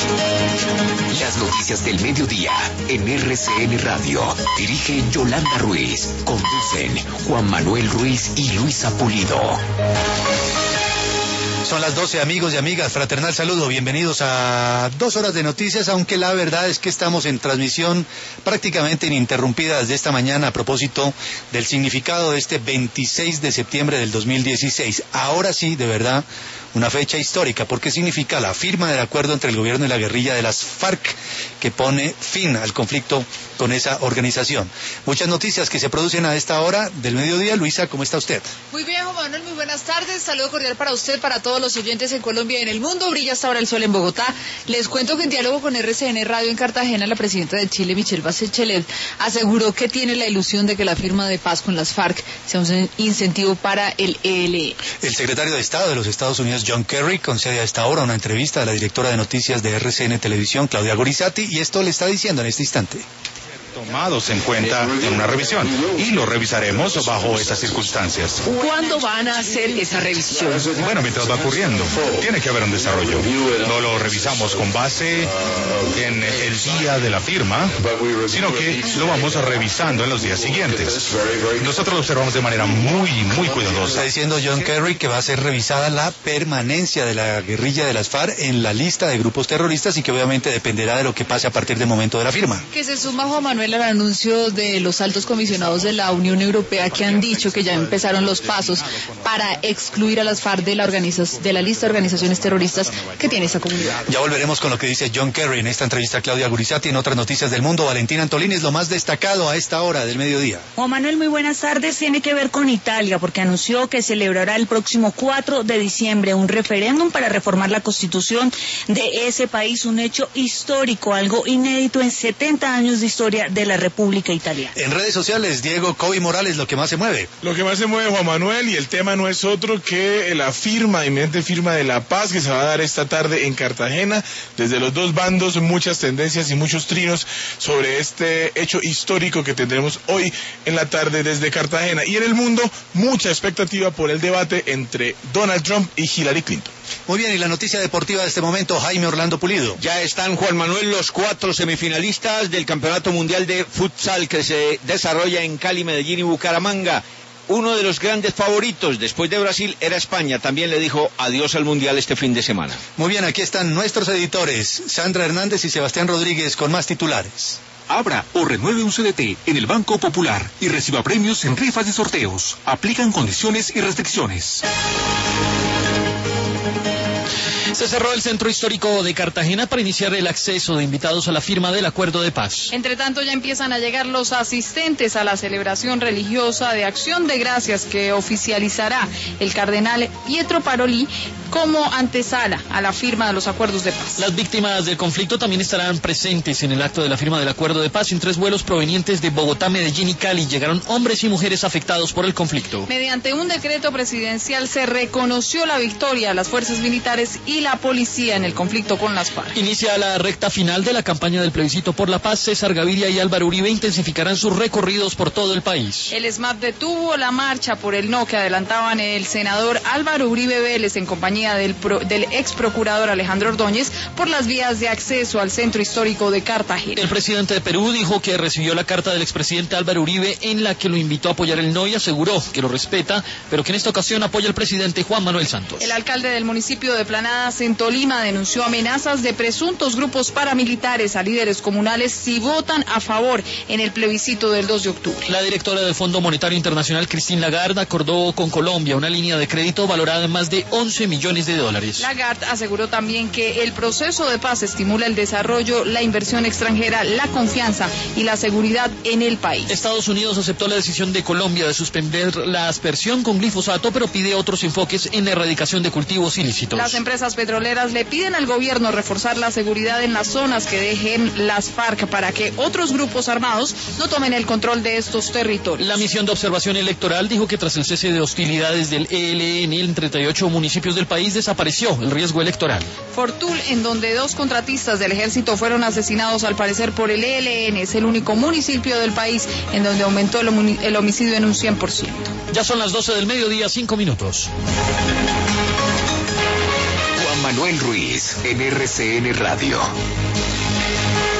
Las noticias del mediodía en RCN Radio. Dirige Yolanda Ruiz. Conducen Juan Manuel Ruiz y Luisa Pulido. Son las 12, amigos y amigas, fraternal saludo, bienvenidos a 2 horas de noticias, aunque la verdad es que estamos en transmisión prácticamente ininterrumpida desde esta mañana a propósito del significado de este 26 de septiembre del 2016. Ahora sí, de verdad, una fecha histórica, porque significa la firma del acuerdo entre el gobierno y la guerrilla de las FARC, que pone fin al conflicto con esa organización. Muchas noticias que se producen a esta hora del mediodía. Luisa, ¿cómo está usted? Muy bien, Juan Manuel, muy buenas tardes. Saludo cordial para usted, para todos los oyentes en Colombia y en el mundo. Brilla hasta ahora el sol en Bogotá. Les cuento que en diálogo con RCN Radio en Cartagena, la presidenta de Chile, Michelle Bachelet, aseguró que tiene la ilusión de que la firma de paz con las FARC sea un incentivo para el ELN. El secretario de Estado de los Estados Unidos, John Kerry, concede a esta hora una entrevista a la directora de noticias de RCN Televisión, Claudia Gorizati, y esto le está diciendo en este instante. Tomados en cuenta en una revisión y lo revisaremos bajo esas circunstancias. ¿Cuándo van a hacer esa revisión? Bueno, mientras va ocurriendo, tiene que haber un desarrollo. No lo revisamos con base en el día de la firma, sino que lo vamos revisando en los días siguientes. Nosotros lo observamos de manera muy cuidadosa. Está diciendo John Kerry que va a ser revisada la permanencia de la guerrilla de las FARC en la lista de grupos terroristas y que obviamente dependerá de lo que pase a partir del momento de la firma. Que se suma, Juan Manuel, al anuncio de los altos comisionados de la Unión Europea, que han dicho que ya empezaron los pasos para excluir a las FARC de la lista de organizaciones terroristas que tiene esa comunidad. Ya volveremos con lo que dice John Kerry en esta entrevista a Claudia Gorizati. En otras noticias del mundo, Valentina Antolini es lo más destacado a esta hora del mediodía. Juan Manuel, muy buenas tardes. Tiene que ver con Italia, porque anunció que celebrará el próximo 4 de diciembre un referéndum para reformar la constitución de ese país, un hecho histórico, algo inédito en 70 años de historia de la República Italiana. En redes sociales, Diego Coby Morales, lo que más se mueve. Lo que más se mueve, Juan Manuel, y el tema no es otro que la inminente firma de la paz que se va a dar esta tarde en Cartagena. Desde los dos bandos, muchas tendencias y muchos trinos sobre este hecho histórico que tendremos hoy en la tarde desde Cartagena. Y en el mundo, mucha expectativa por el debate entre Donald Trump y Hillary Clinton. Muy bien, y la noticia deportiva de este momento, Jaime Orlando Pulido. Ya están, Juan Manuel, los 4 semifinalistas del Campeonato Mundial de Futsal que se desarrolla en Cali, Medellín y Bucaramanga. Uno de los grandes favoritos después de Brasil era España. También le dijo adiós al Mundial este fin de semana. Muy bien, aquí están nuestros editores, Sandra Hernández y Sebastián Rodríguez, con más titulares. Abra o renueve un CDT en el Banco Popular y reciba premios en rifas y sorteos. Aplican condiciones y restricciones. Se cerró el centro histórico de Cartagena para iniciar el acceso de invitados a la firma del acuerdo de paz. Entre tanto, ya empiezan a llegar los asistentes a la celebración religiosa de Acción de Gracias que oficializará el cardenal Pietro Parolin como antesala a la firma de los acuerdos de paz. Las víctimas del conflicto también estarán presentes en el acto de la firma del acuerdo de paz. En 3 vuelos provenientes de Bogotá, Medellín y Cali llegaron hombres y mujeres afectados por el conflicto. Mediante un decreto presidencial se reconoció la victoria a las fuerzas militares y la policía en el conflicto con las FARC. Inicia la recta final de la campaña del plebiscito por la paz. César Gaviria y Álvaro Uribe intensificarán sus recorridos por todo el país. El SMAT detuvo la marcha por el no que adelantaban el senador Álvaro Uribe Vélez en compañía del ex procurador Alejandro Ordóñez por las vías de acceso al centro histórico de Cartagena. El presidente de Perú dijo que recibió la carta del expresidente Álvaro Uribe en la que lo invitó a apoyar el no y aseguró que lo respeta, pero que en esta ocasión apoya al presidente Juan Manuel Santos. El alcalde del municipio de Planadas en Tolima denunció amenazas de presuntos grupos paramilitares a líderes comunales si votan a favor en el plebiscito del 2 de octubre. La directora del Fondo Monetario Internacional, Christine Lagarde, acordó con Colombia una línea de crédito valorada en más de 11 millones de dólares. Lagarde aseguró también que el proceso de paz estimula el desarrollo, la inversión extranjera, la confianza y la seguridad en el país. Estados Unidos aceptó la decisión de Colombia de suspender la aspersión con glifosato, pero pide otros enfoques en la erradicación de cultivos ilícitos. Las empresas petroleras le piden al gobierno reforzar la seguridad en las zonas que dejen las FARC para que otros grupos armados no tomen el control de estos territorios. La misión de observación electoral dijo que tras el cese de hostilidades del ELN en 38 municipios del país desapareció el riesgo electoral. Fortul, en donde 2 contratistas del ejército fueron asesinados al parecer por el ELN, es el único municipio del país en donde aumentó el homicidio en un 100%. Ya son las 12 del mediodía, 5 minutos. Manuel Ruiz en RCN Radio.